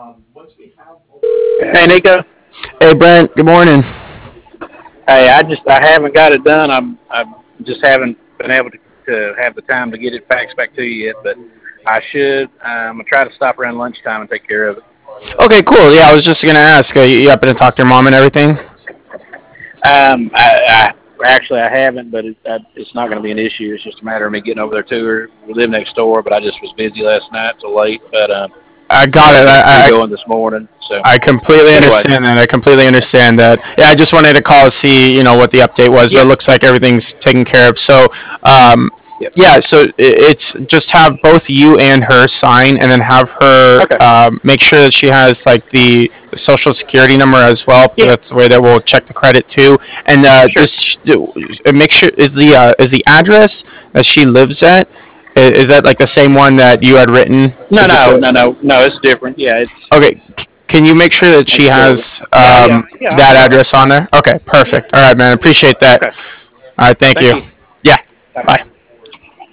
Hey Nico. Hey Brent, good morning. Hey, I haven't got it done. I just haven't been able to have the time to get it faxed back to you yet, but I should. I'm gonna try to stop around lunchtime and take care of it. Okay, cool. Yeah, I was just gonna ask. You happen to talk to your mom and everything? I haven't, but it's not going to be an issue. It's just a matter of me getting over there to her. We live next door, but I just was busy last night till late. But I I got got it. to get the I, two I going this morning. So I completely anyway, understand that. I completely understand that. Yeah, I just wanted to call see what the update was, but yeah, it looks like everything's taken care of. So, um, yep, yeah, so it's just have both you and her sign, and then have her okay, make sure that she has like the social security number as well, because yeah, that's the way that we'll check the credit too. And sure. make sure is the address that she lives at. Is that like the same one that you had written? No, Is it no, the no, no, no. It's different. Yeah, Okay, can you make sure that she it's has yeah, yeah, yeah. I'll that do that. address on there? Okay, perfect. All right, man. Appreciate that. Okay, All right, thank thank you. you. Yeah, Bye. bye.